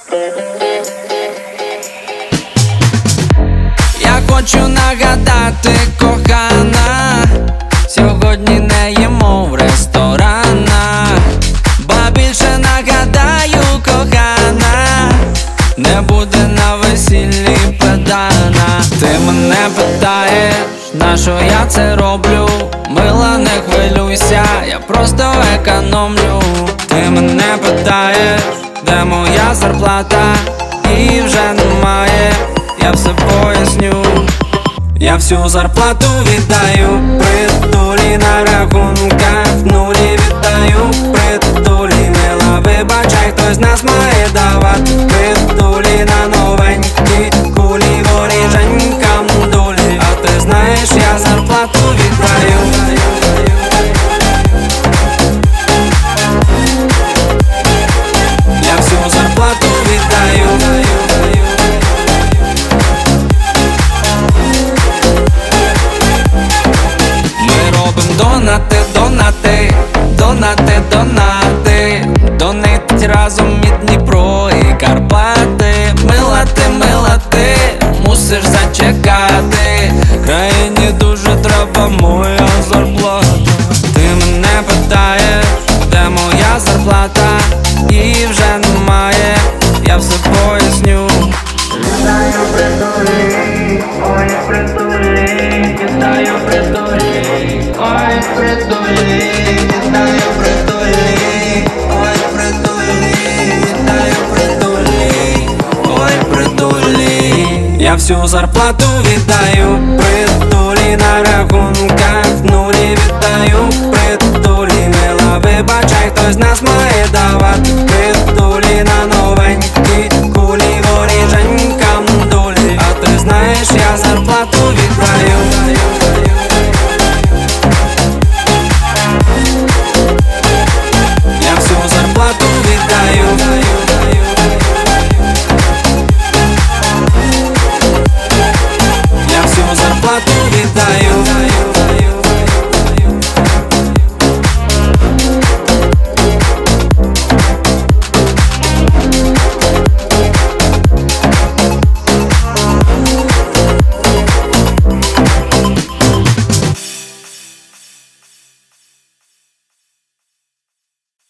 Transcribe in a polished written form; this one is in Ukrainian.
Я хочу нагадати, кохана, сьогодні не їмо в ресторанах, ба більше нагадаю, кохана, не буде на весіллі педана. Ти мене питаєш, нащо я це роблю? Мила, не хвилюйся, я просто економлю. Ти мене питаєш, де моя зарплата? І вже немає, я все поясню. Я всю зарплату віддаю, притулі на рахунках, нулі віддаю, притулі, мила, вибачай, хтось з нас має давати, притулі на новенькі кулі, воріженькам долі. А ти знаєш, я зарплату віддаю. Я всю зарплату віддаю. Донати, донати, донати, донати, донить разом і Дніпро, і Карпати. Мила ти, мусиш зачекати, країні дуже треба моя зарплата. Ти мене питаєш, де моя зарплата? І вже немає, я все поясню. Вітаю притулі, ой притулі, вітаю притулі, ой притулі, вітаю притулі, ой притулі, вітаю притулі, ой притулі. Я всю зарплату віддаю, притулі на рахунках, нулі віддаю, притулі, мила, вибачай, хтось з нас має давати, притулі на новенькі кулі, воріженькам долі. А ти знаєш, я зарплату віддаю. Я всю зарплату віддаю. Я всю зарплату віддаю.